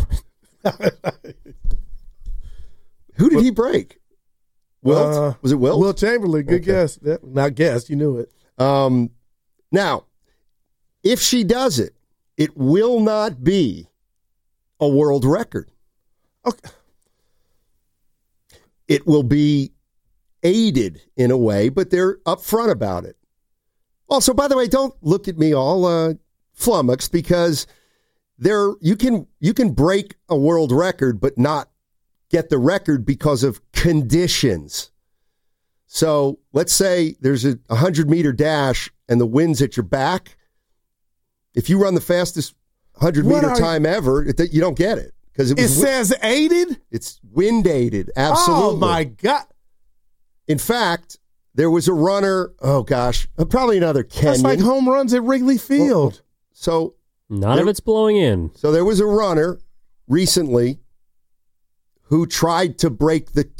Speaker 6: Who did he break? Wilt? Was it Wilt?
Speaker 9: Wilt Chamberlain. Good guess. Not guess. You knew it.
Speaker 6: Now, if she does it, it will not be a world record.
Speaker 9: Okay.
Speaker 6: It will be aided in a way, but they're upfront about it. Also, by the way, don't look at me all flummoxed, because you can break a world record but not get the record because of conditions. So let's say there's a 100-meter dash and the wind's at your back. If you run the fastest 100-meter time ever, you don't get it. Because
Speaker 9: it says aided?
Speaker 6: It's wind aided. Absolutely.
Speaker 9: Oh, my God.
Speaker 6: In fact, there was a runner, probably another Kenyan.
Speaker 9: That's like home runs at Wrigley Field.
Speaker 6: So
Speaker 11: none of it's blowing in.
Speaker 6: So there was a runner recently who tried to break the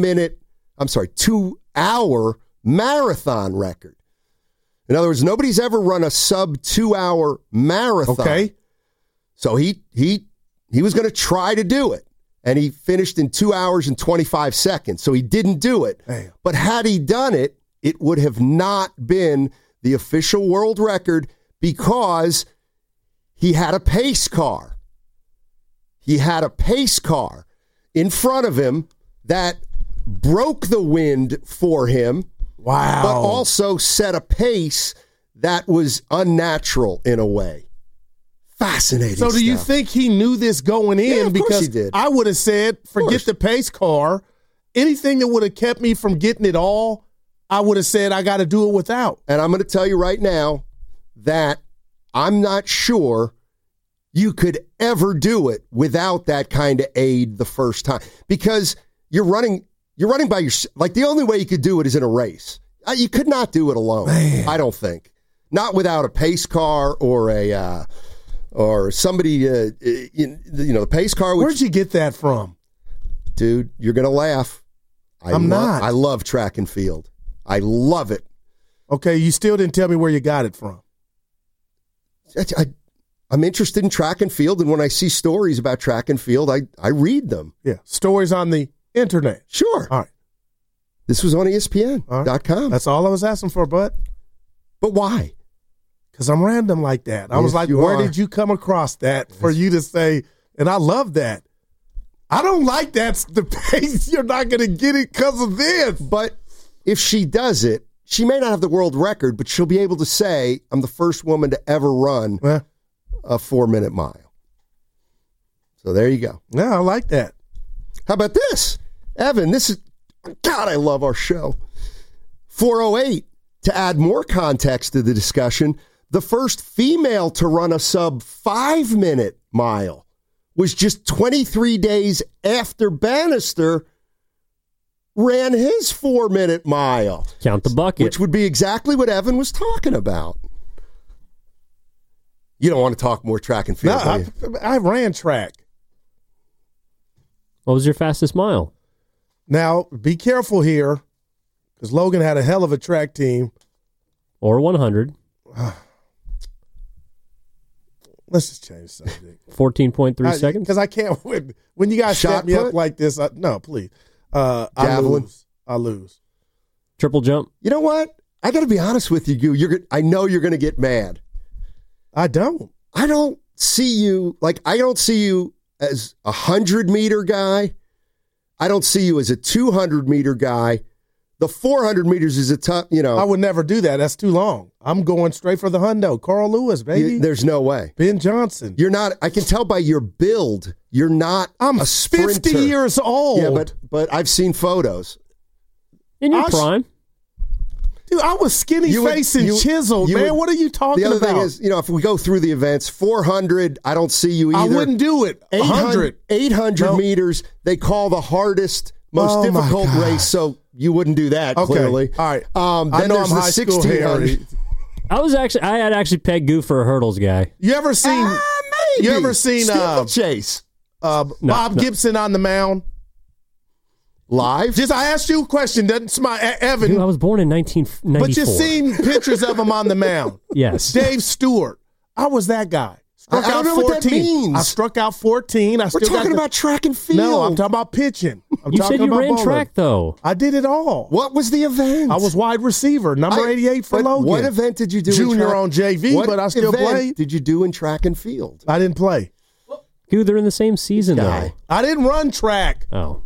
Speaker 6: 2-hour marathon record. In other words, nobody's ever run a sub 2-hour marathon.
Speaker 9: Okay.
Speaker 6: So he was going to try to do it, and he finished in 2 hours and 25 seconds. So he didn't do it.
Speaker 9: Damn.
Speaker 6: But had he done it, it would have not been the official world record, because he had a pace car. He had a pace car in front of him that broke the wind for him.
Speaker 9: Wow.
Speaker 6: But also set a pace that was unnatural in a way. Fascinating.
Speaker 9: So do you think he knew this going in?
Speaker 6: Yeah, of course
Speaker 9: because
Speaker 6: he did.
Speaker 9: I would have said, forget the pace car. Anything that would have kept me from getting it all, I would have said I got to do it without.
Speaker 6: And I'm going to tell you right now that I'm not sure you could ever do it without that kind of aid the first time, because you're running by yourself. Like, the only way you could do it is in a race. You could not do it alone.
Speaker 9: Man.
Speaker 6: I don't think. Not without a pace car or somebody, the pace car.
Speaker 9: Where'd you get that from?
Speaker 6: Dude, you're going to laugh.
Speaker 9: I'm not.
Speaker 6: I love track and field. I love it.
Speaker 9: Okay, you still didn't tell me where you got it from.
Speaker 6: I'm interested in track and field, and when I see stories about track and field, I read them.
Speaker 9: Yeah, stories on the internet.
Speaker 6: Sure.
Speaker 9: All right.
Speaker 6: This was on ESPN.com.
Speaker 9: That's all I was asking for, bud.
Speaker 6: But why?
Speaker 9: Because I'm random like that. I was like, where did you come across that for you to say, and I love that. I don't like that's the pace. You're not going to get it because of this.
Speaker 6: But if she does it, she may not have the world record, but she'll be able to say, I'm the first woman to ever run a 4-minute mile. So there you go.
Speaker 9: Yeah, I like that.
Speaker 6: How about this? Evan, this is, God, I love our show. 408, to add more context to the discussion, the first female to run a sub 5-minute mile was just 23 days after Bannister ran his 4-minute mile.
Speaker 11: Count the bucket.
Speaker 6: Which would be exactly what Evan was talking about. You don't want to talk more track and field, do you?
Speaker 9: I ran track.
Speaker 11: What was your fastest mile?
Speaker 9: Now, be careful here, because Logan had a hell of a track team.
Speaker 11: Or 100.
Speaker 9: Let's just change the subject.
Speaker 11: 14.3 seconds?
Speaker 9: Because I can't win. When you guys set me up like this, no, please.
Speaker 6: Javelin?
Speaker 9: I lose.
Speaker 11: Triple jump?
Speaker 6: You know what? I got to be honest with you, Goo. I know you're going to get mad.
Speaker 9: I don't
Speaker 6: see you as a 100-meter guy. I don't see you as a 200-meter guy. The 400 meters is a tough,
Speaker 9: I would never do that. That's too long. I'm going straight for the hundo. Carl Lewis, baby.
Speaker 6: There's no way.
Speaker 9: Ben Johnson.
Speaker 6: You're not, I can tell by your build, you're not a sprinter.
Speaker 9: 50 years old.
Speaker 6: Yeah, but I've seen photos.
Speaker 11: In your prime.
Speaker 9: Dude, I was skinny face and chiseled, man. What are you talking about?
Speaker 6: The other thing is, if we go through the events, 400, I don't see you either.
Speaker 9: I wouldn't do it.
Speaker 6: 800 meters, they call the hardest, most difficult race, so you wouldn't do that, clearly.
Speaker 9: All right.
Speaker 6: Then there's the 1600.
Speaker 11: I had actually pegged Goo for a hurdles guy.
Speaker 9: You ever seen
Speaker 6: maybe.
Speaker 9: You ever seen
Speaker 6: Chase?
Speaker 9: Bob Gibson on the mound?
Speaker 6: Live?
Speaker 9: I asked you a question. Doesn't Evan?
Speaker 11: Dude, I was born in 1994.
Speaker 9: But you've seen pictures of him on the mound.
Speaker 11: Yes.
Speaker 9: Dave Stewart. I was that guy.
Speaker 6: I don't know 14. What that means.
Speaker 9: I struck out 14.
Speaker 6: We're talking about track and field.
Speaker 9: No, I'm talking about pitching.
Speaker 11: You said you ran track, though.
Speaker 9: I did it all.
Speaker 6: What was the event?
Speaker 9: I was wide receiver, number 88 for Logan.
Speaker 6: What event did you do?
Speaker 9: Junior on JV, but I still played.
Speaker 6: Did you do in track and field?
Speaker 9: I didn't play.
Speaker 11: Dude, they're in the same season, though.
Speaker 9: I didn't run track.
Speaker 11: Oh.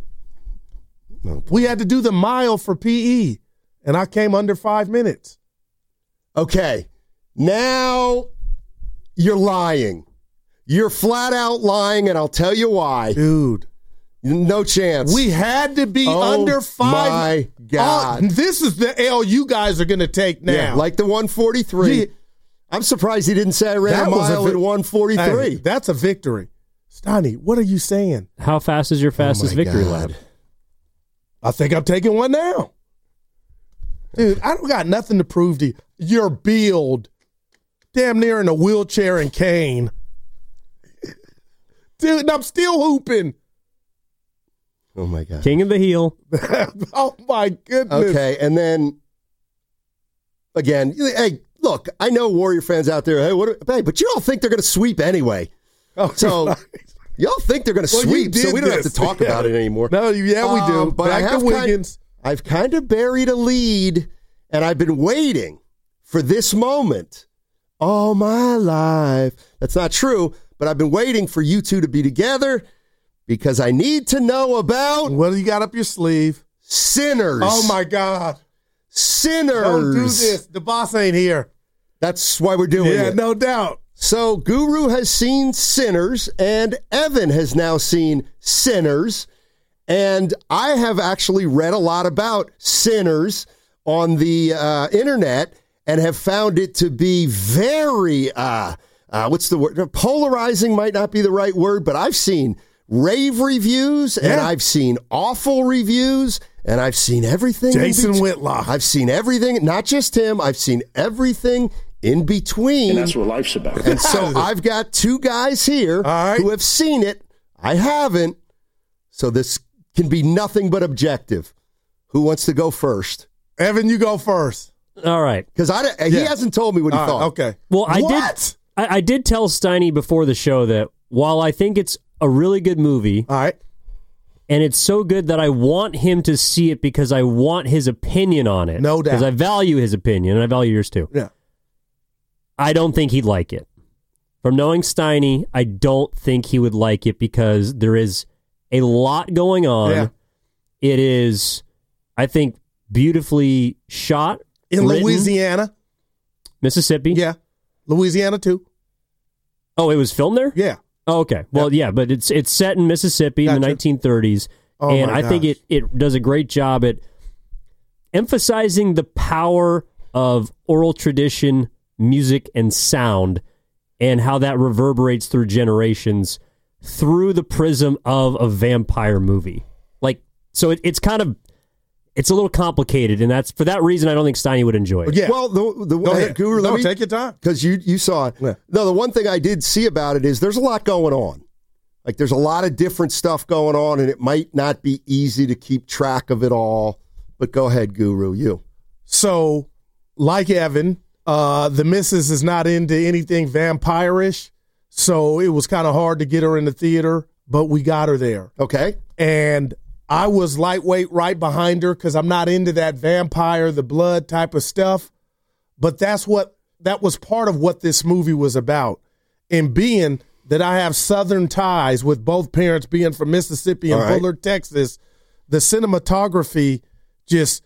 Speaker 9: We had to do the mile for PE, and I came under 5 minutes.
Speaker 6: Okay. Now you're lying. You're flat out lying, and I'll tell you why.
Speaker 9: Dude.
Speaker 6: No chance.
Speaker 9: We had to be under 5.
Speaker 6: My God.
Speaker 9: This is the L you guys are going to take now.
Speaker 6: Yeah, like the 143. Yeah. I'm surprised he didn't say I ran a mile at 143.
Speaker 9: Hey, that's a victory. Steiny, what are you saying?
Speaker 11: How fast is your fastest victory lap?
Speaker 9: I think I'm taking one now. Dude, I don't got nothing to prove to you. Your build, damn near in a wheelchair and cane. Dude, and I'm still hooping.
Speaker 6: Oh, my God.
Speaker 11: King of the heel.
Speaker 9: Oh, my goodness.
Speaker 6: Okay, and then, again, hey, look, I know Warrior fans out there, but you all think they're going to sweep anyway.
Speaker 9: Oh,
Speaker 6: so y'all think they're going to sweep, so we don't have to talk about it anymore.
Speaker 9: No, we do.
Speaker 6: But I've kind of buried a lead, and I've been waiting for this moment all my life. That's not true, but I've been waiting for you two to be together because I need to know about...
Speaker 9: What do you got up your sleeve?
Speaker 6: Sinners.
Speaker 9: Oh, my God.
Speaker 6: Sinners.
Speaker 9: Don't do this. The boss ain't here.
Speaker 6: That's why we're doing it.
Speaker 9: Yeah, no doubt.
Speaker 6: So Guru has seen Sinners, and Evan has now seen Sinners, and I have actually read a lot about Sinners on the internet and have found it to be very, what's the word? Polarizing might not be the right word, but I've seen rave reviews, and I've seen awful reviews, and I've seen everything.
Speaker 9: Jason Whitlock.
Speaker 6: I've seen everything, not just him. I've seen everything in between.
Speaker 21: And that's what life's about.
Speaker 6: And so I've got two guys here who have seen it. I haven't. So this can be nothing but objective. Who wants to go first?
Speaker 9: Evan, you go first.
Speaker 11: All right.
Speaker 6: Because he hasn't told me what he thought.
Speaker 9: Okay.
Speaker 11: Well, I did tell Steiny before the show that while I think it's a really good movie,
Speaker 9: all right,
Speaker 11: and it's so good that I want him to see it because I want his opinion on it.
Speaker 9: No doubt.
Speaker 11: Because I value his opinion, and I value yours too.
Speaker 9: Yeah.
Speaker 11: I don't think he'd like it. From knowing Steiny, I don't think he would like it because there is a lot going on.
Speaker 9: Yeah.
Speaker 11: It is, I think, beautifully shot.
Speaker 9: In
Speaker 11: written.
Speaker 9: Louisiana.
Speaker 11: Mississippi.
Speaker 9: Yeah. Louisiana, too.
Speaker 11: Oh, it was filmed there?
Speaker 9: Yeah.
Speaker 11: Oh, okay. Well, yeah, but it's set in Mississippi in the 1930s, and I think it does a great job at emphasizing the power of oral tradition, music, and sound, and how that reverberates through generations through the prism of a vampire movie. Like, so it's kind of, it's a little complicated, and that's for that reason I don't think Steiny would enjoy it.
Speaker 6: Yeah. Well, Go ahead. Guru,
Speaker 9: take your time.
Speaker 6: Because you saw it. Yeah. No, the one thing I did see about it is there's a lot going on. Like, there's a lot of different stuff going on, and it might not be easy to keep track of it all. But go ahead, Guru, you.
Speaker 9: So, like Evan, the missus is not into anything vampire-ish, so it was kind of hard to get her in the theater, but we got her there.
Speaker 6: Okay.
Speaker 9: And I was lightweight right behind her because I'm not into that vampire, the blood type of stuff. But that was part of what this movie was about. And being that I have Southern ties with both parents being from Mississippi and Bullard, Texas, the cinematography just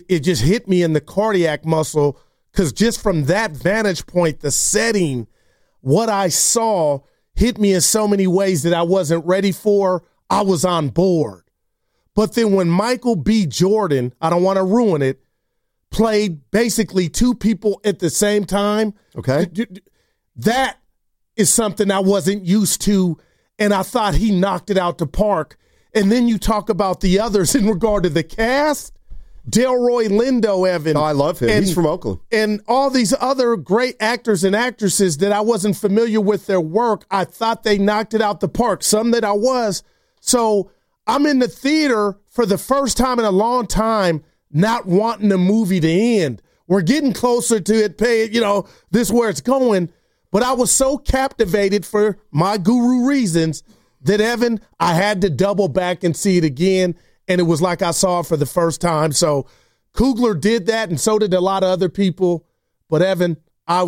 Speaker 9: hit me in the cardiac muscle because just from that vantage point, the setting, what I saw hit me in so many ways that I wasn't ready for. I was on board. But then when Michael B. Jordan, I don't want to ruin it, played basically two people at the same time.
Speaker 6: Okay.
Speaker 9: That is something I wasn't used to, and I thought he knocked it out the park. And then you talk about the others in regard to the cast. Delroy Lindo, Evan.
Speaker 6: Oh, I love him. He's from Oakland.
Speaker 9: And all these other great actors and actresses that I wasn't familiar with their work, I thought they knocked it out the park. Some that I was. So I'm in the theater for the first time in a long time not wanting the movie to end. We're getting closer to it, this is where it's going. But I was so captivated for my Guru reasons that, Evan, I had to double back and see it again. And it was like I saw it for the first time. So Coogler did that, and so did a lot of other people. But, Evan,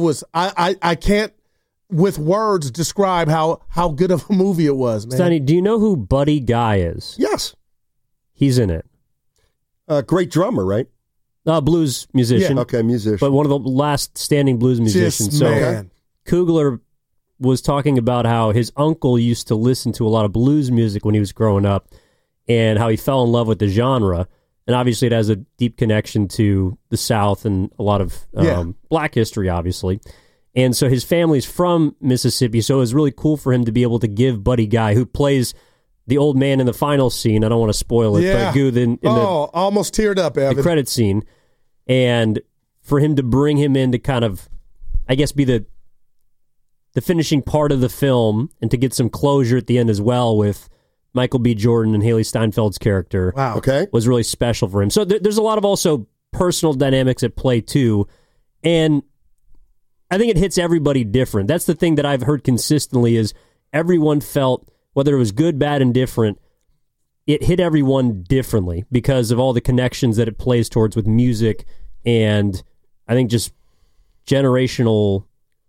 Speaker 9: I can't with words describe how good of a movie it was, man.
Speaker 11: Steiny, do you know who Buddy Guy is?
Speaker 6: Yes.
Speaker 11: He's in it.
Speaker 6: Great drummer, right?
Speaker 11: Blues musician.
Speaker 6: Yeah. Okay, musician.
Speaker 11: But one of the last standing blues musicians.
Speaker 9: Man.
Speaker 11: Coogler was talking about how his uncle used to listen to a lot of blues music when he was growing up and how he fell in love with the genre. And obviously it has a deep connection to the South and a lot of black history, obviously. And so his family's from Mississippi, so it was really cool for him to be able to give Buddy Guy, who plays the old man in the final scene, I don't want to spoil it, but
Speaker 9: almost teared up, Evan.
Speaker 11: The credit scene, and for him to bring him in to kind of, I guess, be the finishing part of the film and to get some closure at the end as well with Michael B. Jordan and Haley Steinfeld's character.
Speaker 9: Wow.
Speaker 6: Okay.
Speaker 11: Was really special for him. So there's a lot of also personal dynamics at play too. And I think it hits everybody different. That's the thing that I've heard consistently is everyone felt, whether it was good, bad, and different, it hit everyone differently because of all the connections that it plays towards with music and I think just generational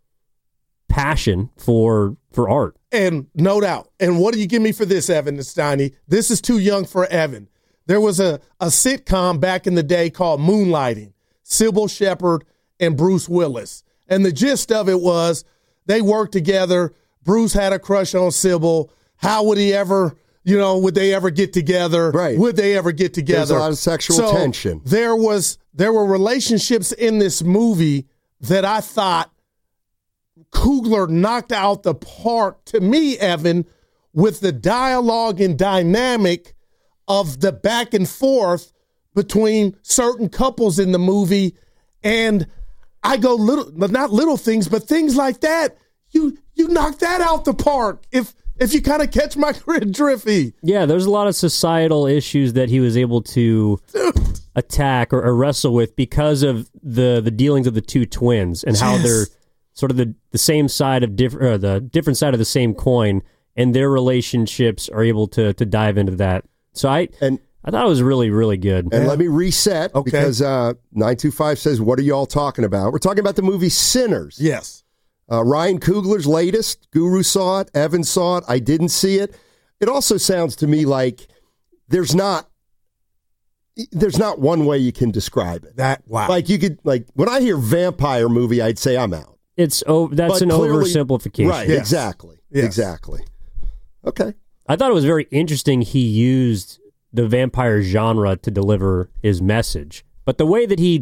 Speaker 11: passion for art.
Speaker 9: And no doubt. And what do you give me for this, Evan and Steiny? This is too young for Evan. There was a sitcom back in the day called Moonlighting, Sybil Shepherd and Bruce Willis. And the gist of it was they worked together. Bruce had a crush on Sybil. How would he ever, would they ever get together?
Speaker 6: Right.
Speaker 9: Would they ever get together?
Speaker 6: There's a lot of sexual tension.
Speaker 9: There were relationships in this movie that I thought Coogler knocked out the park to me, Evan, with the dialogue and dynamic of the back and forth between certain couples in the movie. And I go not little things, but things like that. You knocked that out the park. If you kind of catch my drift.
Speaker 11: Yeah, there's a lot of societal issues that he was able to attack or wrestle with because of the dealings of the two twins and how they're sort of the same side of the different side of the same coin, and their relationships are able to dive into that. So I thought it was really, really good.
Speaker 6: And let me reset because 925 says, what are y'all talking about? We're talking about the movie Sinners.
Speaker 9: Yes.
Speaker 6: Ryan Coogler's latest, Guru saw it, Evan saw it, I didn't see it. It also sounds to me like there's not one way you can describe it.
Speaker 9: Wow.
Speaker 6: Like you could, like when I hear vampire movie, I'd say I'm out.
Speaker 11: That's
Speaker 6: But
Speaker 11: an
Speaker 6: clearly-
Speaker 11: oversimplification.
Speaker 6: Right,
Speaker 9: Yes.
Speaker 6: exactly.
Speaker 9: Yes.
Speaker 6: Exactly. Okay.
Speaker 11: I thought it was very interesting he used the vampire genre to deliver his message. But the way that he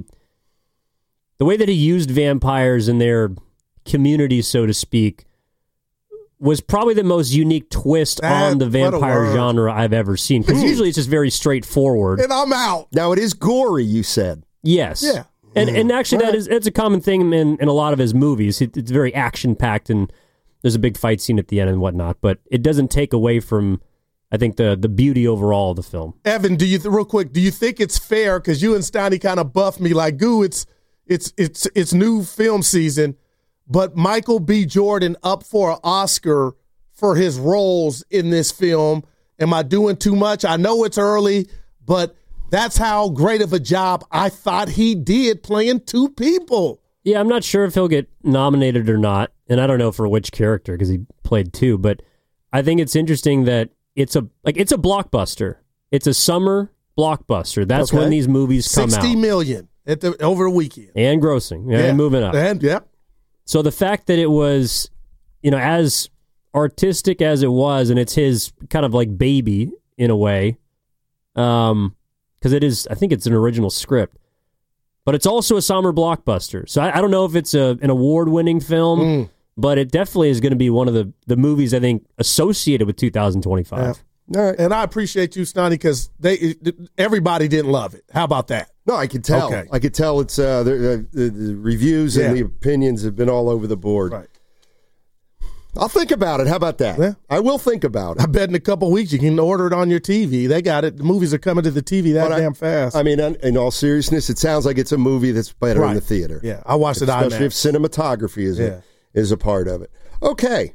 Speaker 11: used vampires in their community, so to speak, was probably the most unique twist on the
Speaker 9: what a
Speaker 11: vampire
Speaker 9: word.
Speaker 11: genre I've ever seen. Because usually it's just very straightforward.
Speaker 9: And I'm out.
Speaker 6: Now it is gory, you said.
Speaker 11: Yes.
Speaker 9: Yeah.
Speaker 11: And actually it's a common thing in a lot of his movies. It's very action-packed and there's a big fight scene at the end and whatnot. But it doesn't take away from, I think, the beauty overall of the film.
Speaker 9: Evan, real quick, do you think it's fair, because you and Steiny kind of buffed me like, Goo, it's new film season, but Michael B. Jordan up for an Oscar for his roles in this film. Am I doing too much? I know it's early, but that's how great of a job I thought he did playing two people.
Speaker 11: Yeah, I'm not sure if he'll get nominated or not, and I don't know for which character because he played two, but I think it's interesting that it's a blockbuster. It's a summer blockbuster. That's when these movies come out.
Speaker 9: $60 million over a weekend.
Speaker 11: And grossing, and moving up.
Speaker 9: And, yep.
Speaker 11: So the fact that it was, as artistic as it was, and it's his kind of like baby in a way, because it is, I think it's an original script, but it's also a summer blockbuster. So I don't know if it's an award-winning film, but it definitely is going to be one of the movies, I think, associated with 2025.
Speaker 9: Yeah. All right. And I appreciate you, Stoney, because everybody didn't love it. How about that?
Speaker 6: No, I could tell.
Speaker 9: Okay.
Speaker 6: I could tell it's the reviews and the opinions have been all over the board.
Speaker 9: Right.
Speaker 6: I'll think about it. How about that?
Speaker 9: Yeah.
Speaker 6: I will think about it.
Speaker 9: I bet in a couple weeks you can order it on your TV. They got it. The movies are coming to the TV damn fast.
Speaker 6: I mean, in all seriousness, it sounds like it's a movie that's better in
Speaker 9: Right.
Speaker 6: the theater.
Speaker 9: Yeah, I watched it IMAX.
Speaker 6: Especially if cinematography is a part of it. Okay.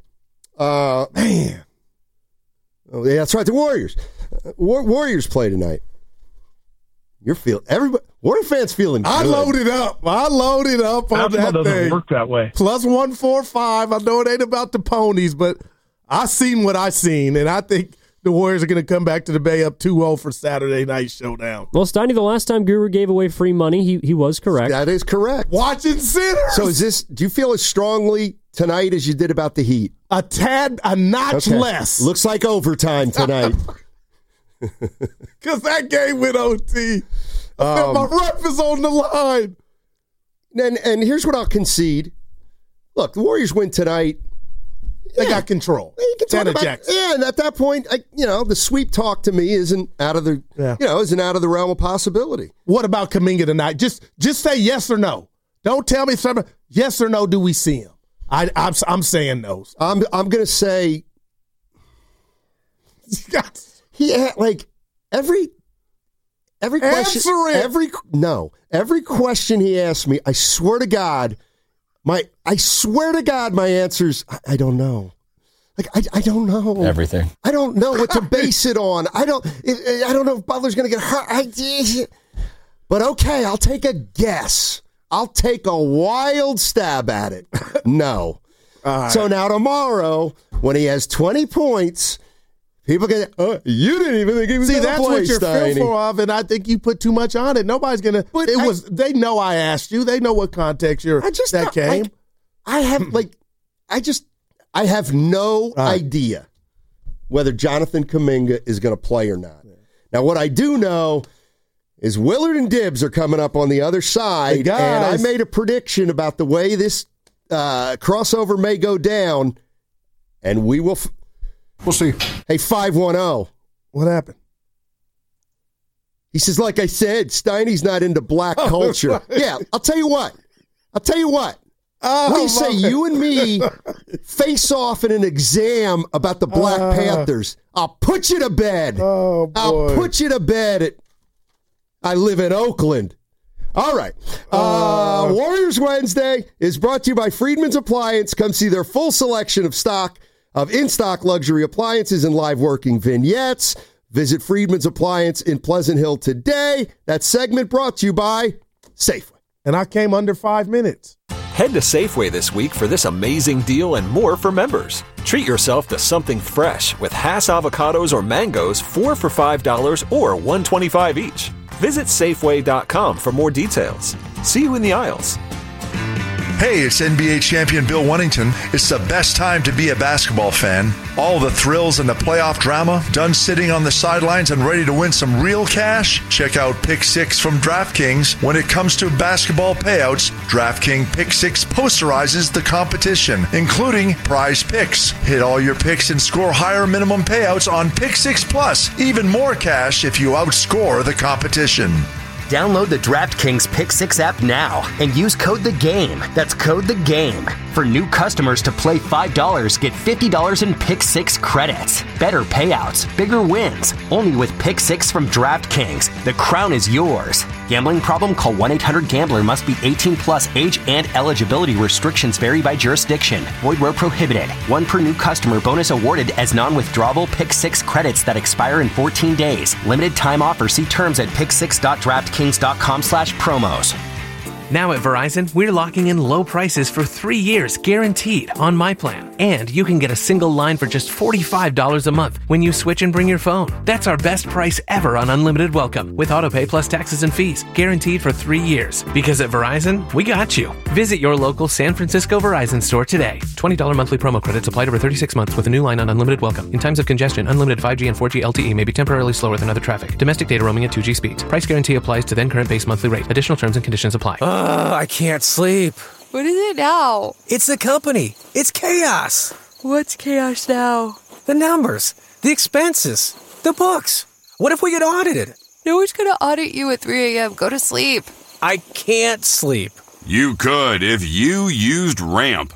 Speaker 9: Man.
Speaker 6: Oh, yeah, that's right. The Warriors. Warriors play tonight. Everybody. Warrior fans feeling good.
Speaker 9: I loaded up on that
Speaker 12: doesn't
Speaker 9: thing.
Speaker 12: work that way.
Speaker 9: Plus 145. I know it ain't about the ponies, but I seen what I seen, and I think the Warriors are going to come back to the Bay up 2-0 for Saturday night showdown.
Speaker 11: Well, Steiny, the last time Guru gave away free money, he was correct.
Speaker 6: That is correct.
Speaker 9: Watching sinners.
Speaker 6: So do you feel as strongly tonight as you did about the Heat?
Speaker 9: A notch less.
Speaker 6: Looks like overtime tonight.
Speaker 9: Because that game went OT. My ref is on the line.
Speaker 6: And here's what I'll concede. Look, the Warriors win tonight.
Speaker 9: They got control.
Speaker 6: And at that point, the sweep talk to me isn't out of the isn't out of the realm of possibility.
Speaker 9: What about Kuminga tonight? Just say yes or no. Don't tell me something. Yes or no? Do we see him? I'm saying no.
Speaker 6: I'm going to say he had like every question.
Speaker 9: Answer it.
Speaker 6: Every question he asked me, I swear to God, my answer's I don't know. Like I don't know
Speaker 2: everything.
Speaker 6: I don't know what to base it on. I don't know if Butler's going to get hurt. But okay, I'll take a guess. I'll take a wild stab at it. No. So now tomorrow, when he has 20 points, people get, you didn't even think he was going to play.
Speaker 9: See, that's what you're
Speaker 6: Steiny.
Speaker 9: fearful of, and I think you put too much on it. Nobody's going to. They know I asked you. They know what context that came.
Speaker 6: I have no idea whether Jonathan Kuminga is going to play or not. Yeah. Now, what I do know is Willard and Dibbs are coming up on the other side, and I made a prediction about the way this crossover may go down, and we'll see. Hey, 510.
Speaker 9: What happened?
Speaker 6: He says, like I said, Steiny's not into black culture. Right. Yeah, I'll tell you what. What do you say you and me face off in an exam about the Black Panthers? I'll put you to bed.
Speaker 9: Oh, boy.
Speaker 6: I'll put you to bed. I live in Oakland. All right. Warriors Wednesday is brought to you by Friedman's Appliance. Come see their full selection of in-stock luxury appliances and live working vignettes. Visit Friedman's Appliance in Pleasant Hill today. That segment brought to you by Safeway.
Speaker 9: And I came under 5 minutes.
Speaker 2: Head to Safeway this week for this amazing deal and more for members. Treat yourself to something fresh with Hass avocados or mangoes, 4 for $5 or $1.25 each. Visit Safeway.com for more details. See you in the aisles.
Speaker 21: Hey, it's NBA champion Bill Wennington. It's the best time to be a basketball fan. All the thrills and the playoff drama, done sitting on the sidelines and ready to win some real cash? Check out Pick 6 from DraftKings. When it comes to basketball payouts, DraftKings Pick 6 posterizes the competition, including prize picks. Hit all your picks and score higher minimum payouts on Pick 6 Plus. Even more cash if you outscore the competition.
Speaker 15: Download the DraftKings Pick 6 app now and use code THEGAME. That's code THEGAME. For new customers to play $5, get $50 in Pick 6 credits. Better payouts, bigger wins. Only with Pick 6 from DraftKings. The crown is yours. Gambling problem? Call 1-800-GAMBLER. Must be 18 plus, age and eligibility restrictions vary by jurisdiction. Void where prohibited. One per new customer. Bonus awarded as non-withdrawable Pick 6 credits that expire in 14 days. Limited time offer. See terms at pick6.draftkings.com/promos.
Speaker 22: Now at Verizon, we're locking in low prices for 3 years, guaranteed, on my plan. And you can get a single line for just $45 a month when you switch and bring your phone. That's our best price ever on unlimited welcome, with autopay plus taxes and fees, guaranteed for 3 years. Because at Verizon, we got you. Visit your local San Francisco Verizon store today. $20 monthly promo credits applied over 36 months with a new line on unlimited welcome. In times of congestion, unlimited 5G and 4G LTE may be temporarily slower than other traffic. Domestic data roaming at 2G speeds. Price guarantee applies to then current base monthly rate. Additional terms and conditions apply.
Speaker 23: I can't sleep.
Speaker 24: What is it now?
Speaker 23: It's the company. It's chaos.
Speaker 24: What's chaos now?
Speaker 23: The numbers, the expenses, the books. What if we get audited?
Speaker 24: No one's going to audit you at 3 a.m. Go to sleep.
Speaker 23: I can't sleep.
Speaker 25: You could if you used Ramp.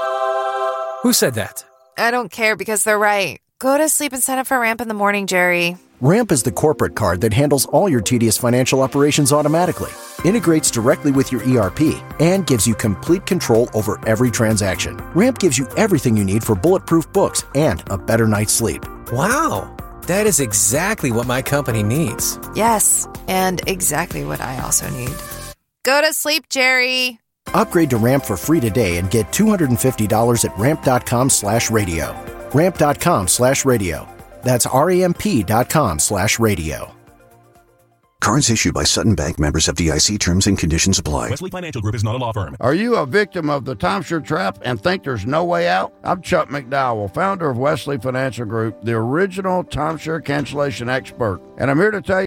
Speaker 23: Who said that?
Speaker 24: I don't care because they're right. Go to sleep and sign up for Ramp in the morning, Jerry.
Speaker 26: Ramp is the corporate card that handles all your tedious financial operations automatically, integrates directly with your ERP, and gives you complete control over every transaction. Ramp gives you everything you need for bulletproof books and a better night's sleep.
Speaker 23: Wow, that is exactly what my company needs.
Speaker 24: Yes, and exactly what I also need. Go to sleep, Jerry.
Speaker 26: Upgrade to Ramp for free today and get $250 at ramp.com/radio. Ramp.com/radio. That's ramp.com/radio.
Speaker 27: Cards issued by Sutton Bank, members of FDIC. Terms and conditions apply.
Speaker 28: Wesley Financial Group is not a law firm.
Speaker 29: Are you a victim of the timeshare trap and think there's no way out? I'm Chuck McDowell, founder of Wesley Financial Group, the original timeshare cancellation expert. And I'm here to tell you